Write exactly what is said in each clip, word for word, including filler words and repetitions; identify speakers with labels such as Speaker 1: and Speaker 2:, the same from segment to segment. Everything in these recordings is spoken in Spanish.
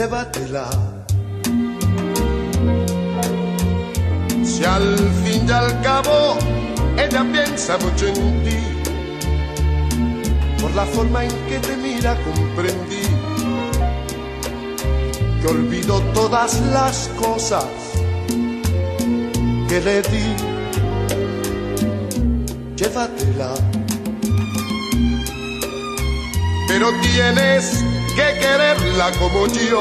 Speaker 1: llévatela. Si al fin y al cabo ella piensa mucho en ti, por la forma en que te mira comprendí que olvidó todas las cosas que le di. Llévatela, pero tienes que quererla como yo.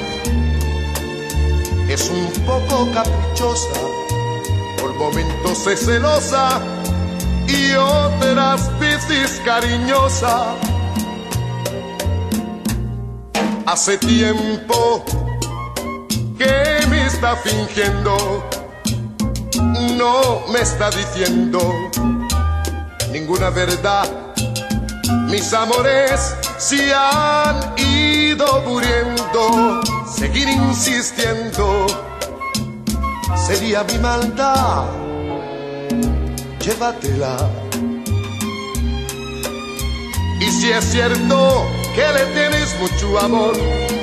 Speaker 1: Es un poco caprichosa, por momentos es celosa y otras veces cariñosa. Hace tiempo que me está fingiendo, no me está diciendo ninguna verdad. Mis amores se han ido muriendo. Seguir insistiendo sería mi maldad. Llévatela. Y si es cierto que le tienes mucho amor,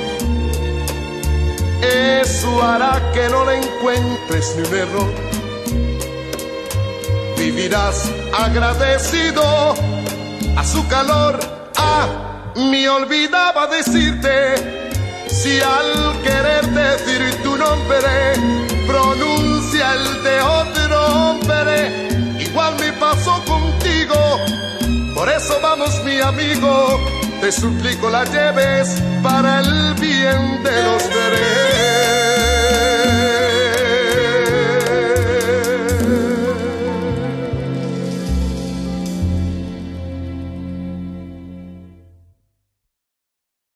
Speaker 1: eso hará que no le encuentres ni un error. Vivirás agradecido a su calor. Ah, me olvidaba decirte, si al querer decir tu nombre pronuncia el de otro hombre, igual me pasó contigo. Por eso vamos, mi amigo, te suplico la lleves para el bien de los tres.